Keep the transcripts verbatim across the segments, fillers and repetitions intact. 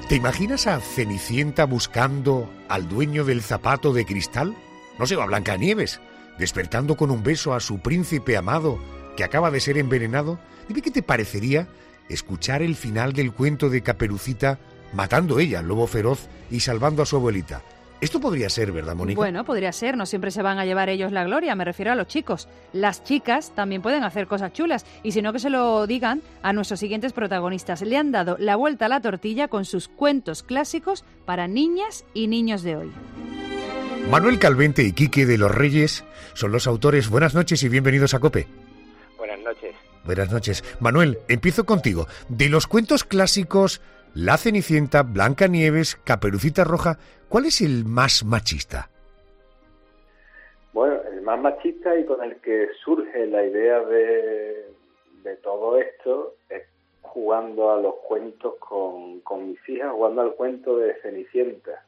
¿Te imaginas a Cenicienta buscando al dueño del zapato de cristal? No sé, o a Blancanieves, despertando con un beso a su príncipe amado que acaba de ser envenenado. Dime qué te parecería escuchar el final del cuento de Caperucita matando ella al lobo feroz y salvando a su abuelita. Esto podría ser, ¿verdad, Mónica? Bueno, podría ser. No siempre se van a llevar ellos la gloria. Me refiero a los chicos. Las chicas también pueden hacer cosas chulas. Y si no, que se lo digan a nuestros siguientes protagonistas. Le han dado la vuelta a la tortilla con sus cuentos clásicos para niñas y niños de hoy. Manuel Calvente y Quique de los Reyes son los autores. Buenas noches y bienvenidos a COPE. Buenas noches. Buenas noches. Manuel, empiezo contigo. De los cuentos clásicos, La Cenicienta, Blancanieves, Caperucita Roja, ¿cuál es el más machista? Bueno, el más machista y con el que surge la idea de, de todo esto es jugando a los cuentos con, con mis hijas, jugando al cuento de Cenicienta.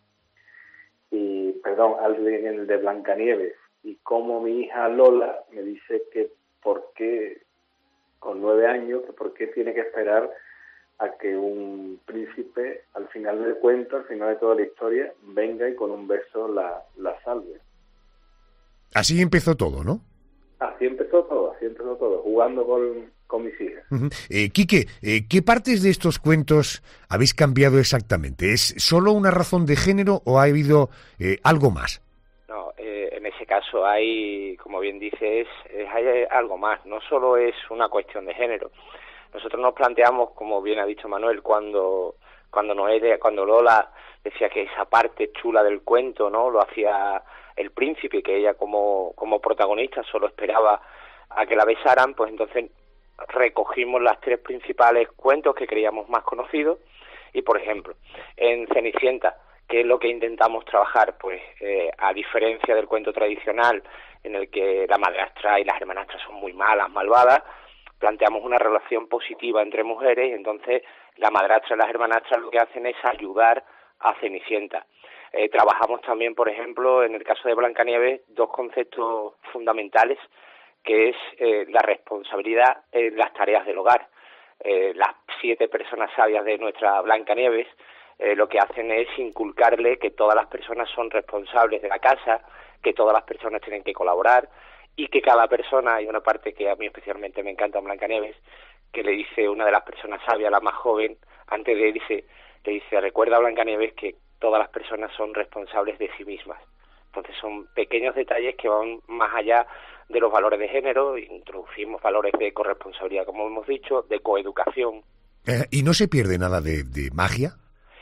Y, perdón, al de, el de Blancanieves. Y como mi hija Lola me dice que por qué, con nueve años, que por qué tiene que esperar a que un príncipe, al final del cuento, al final de toda la historia, venga y con un beso la, la salve. Así empezó todo, ¿no? Así empezó todo, así empezó todo, jugando con, con mis hijas. Uh-huh. Eh, Quique, eh, ¿qué partes de estos cuentos habéis cambiado exactamente? ¿Es solo una razón de género o ha habido eh, algo más? No, eh, en ese caso hay, como bien dices, es, hay algo más, no solo es una cuestión de género. Nosotros nos planteamos, como bien ha dicho Manuel, cuando cuando Noelia, cuando Lola decía que esa parte chula del cuento, ¿no?, lo hacía el príncipe, que ella como como protagonista solo esperaba a que la besaran, pues entonces recogimos las tres principales cuentos que creíamos más conocidos y, por ejemplo, en Cenicienta, ¿qué es lo que intentamos trabajar? Pues eh, a diferencia del cuento tradicional en el que la madrastra y las hermanastras son muy malas, malvadas, planteamos una relación positiva entre mujeres y entonces la madrastra y las hermanastras lo que hacen es ayudar a Cenicienta. Eh, trabajamos también, por ejemplo, en el caso de Blancanieves, dos conceptos fundamentales, que es eh, la responsabilidad en las tareas del hogar. Eh, las siete personas sabias de nuestra Blancanieves eh, lo que hacen es inculcarle que todas las personas son responsables de la casa, que todas las personas tienen que colaborar, y que cada persona, hay una parte que a mí especialmente me encanta en Blancanieves, que le dice una de las personas sabias, la más joven, antes de irse, le dice, recuerda a Blancanieves que todas las personas son responsables de sí mismas. Entonces son pequeños detalles que van más allá de los valores de género, introducimos valores de corresponsabilidad, como hemos dicho, de coeducación. Eh, ¿Y no se pierde nada de, de magia?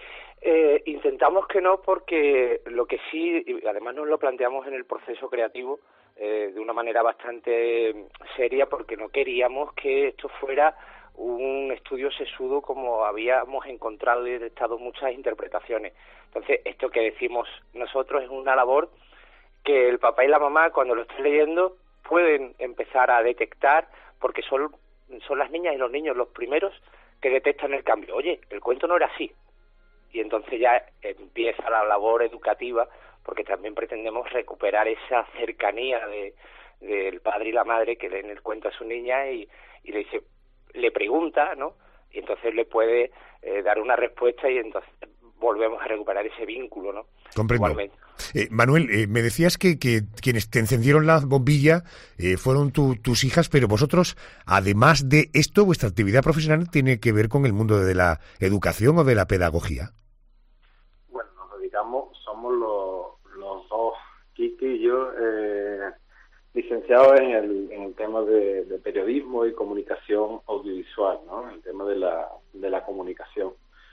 Eh, intentamos que no, porque lo que sí, y además nos lo planteamos en el proceso creativo, eh, de una manera bastante seria, porque no queríamos que esto fuera un estudio sesudo como habíamos encontrado y detectado muchas interpretaciones. Entonces, esto que decimos nosotros es una labor que el papá y la mamá, cuando lo estén leyendo, pueden empezar a detectar, porque son, son las niñas y los niños los primeros que detectan el cambio. Oye, el cuento no era así. Y entonces ya empieza la labor educativa, porque también pretendemos recuperar esa cercanía de del padre y la madre que leen el cuento a su niña y, y le dice, le pregunta, ¿no? Y entonces le puede eh, dar una respuesta y entonces volvemos a recuperar ese vínculo, ¿no? Comprendo. Eh, Manuel, eh, me decías que, que quienes te encendieron la bombilla eh, fueron tu, tus hijas, pero vosotros, además de esto, vuestra actividad profesional tiene que ver con el mundo de la educación o de la pedagogía. Bueno, nos dedicamos, somos los, los dos, Kiki y yo, eh, licenciados en el, en el tema de, de periodismo y comunicación audiovisual, ¿no? El tema de la, de la comunicación.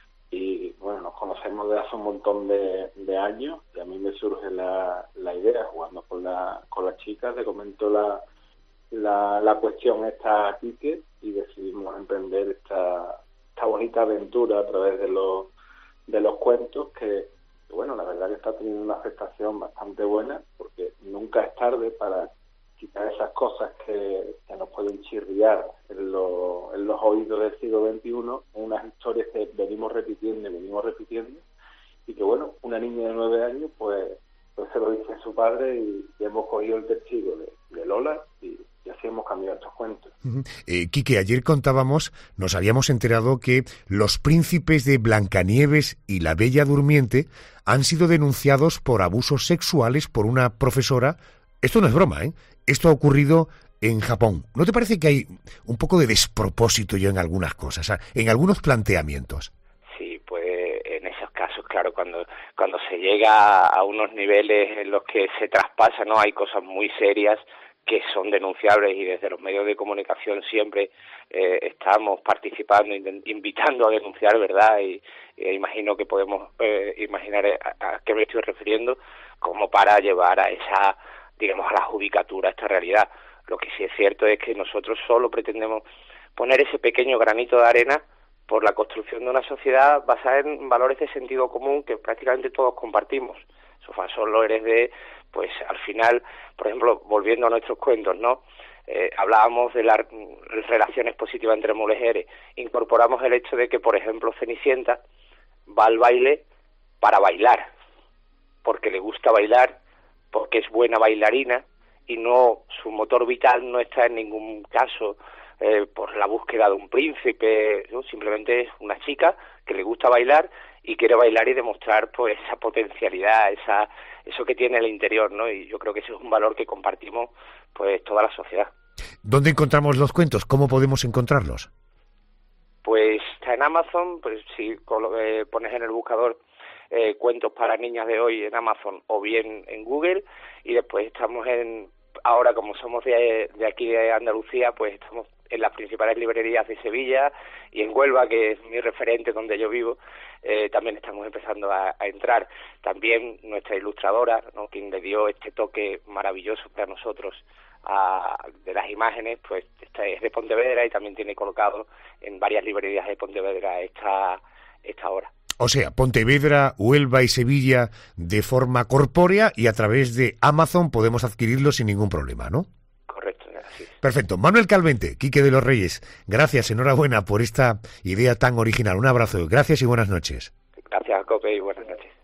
Y bueno, nos conocemos desde hace un montón de, de años y a mí me surge la, la idea, jugando con la con las chicas, le comento la, la, la cuestión esta a Quique y decidimos emprender esta, esta bonita aventura a través de los, de los cuentos que, bueno, la verdad que está teniendo una aceptación bastante buena, porque nunca es tarde para quitar esas cosas que, que nos pueden chirriar en, lo, en los oídos del siglo veintiuno, unas historias que venimos repitiendo y venimos repitiendo, y que bueno, una niña de nueve años pues, pues se lo dice a su padre y, y hemos cogido el testigo de, de Lola y, y así hemos cambiado estos cuentos. Uh-huh. Eh, Quique, ayer contábamos, nos habíamos enterado que los príncipes de Blancanieves y la Bella Durmiente han sido denunciados por abusos sexuales por una profesora. Esto no es broma, ¿eh? Esto ha ocurrido en Japón. ¿No te parece que hay un poco de despropósito ya en algunas cosas, en algunos planteamientos? Sí, pues en esos casos, claro, cuando cuando se llega a unos niveles en los que se traspasa, ¿no? Hay cosas muy serias que son denunciables y desde los medios de comunicación siempre eh, estamos participando, invitando a denunciar, ¿verdad? Y, y imagino que podemos eh, imaginar a, a qué me estoy refiriendo, como para llevar a esa, digamos, a la judicatura esta realidad. Lo que sí es cierto es que nosotros solo pretendemos poner ese pequeño granito de arena por la construcción de una sociedad basada en valores de sentido común que prácticamente todos compartimos. Sofá solo eres de, pues al final, por ejemplo, volviendo a nuestros cuentos, ¿no? Eh, hablábamos de las relaciones positivas entre mujeres, incorporamos el hecho de que, por ejemplo, Cenicienta va al baile para bailar, porque le gusta bailar, porque es buena bailarina, y no, su motor vital no está en ningún caso eh, por la búsqueda de un príncipe, ¿no? Simplemente es una chica que le gusta bailar y quiere bailar y demostrar pues esa potencialidad, esa eso que tiene el interior, ¿no? Y yo creo que ese es un valor que compartimos pues toda la sociedad. ¿Dónde encontramos los cuentos? ¿Cómo podemos encontrarlos? Pues está en Amazon, pues si eh, pones en el buscador eh, cuentos para niñas de hoy en Amazon o bien en Google, y después estamos en, ahora como somos de, de aquí de Andalucía, pues estamos en las principales librerías de Sevilla y en Huelva, que es mi referente donde yo vivo, eh, también estamos empezando a, a entrar. También nuestra ilustradora, ¿no?, quien le dio este toque maravilloso para nosotros a, de las imágenes, pues esta es de Pontevedra y también tiene colocado en varias librerías de Pontevedra esta, esta obra. O sea, Pontevedra, Huelva y Sevilla de forma corpórea, y a través de Amazon podemos adquirirlo sin ningún problema, ¿no? Correcto, así. Perfecto. Manuel Calvente, Quique de los Reyes, gracias, enhorabuena por esta idea tan original. Un abrazo, gracias y buenas noches. Gracias, Cope, y buenas noches.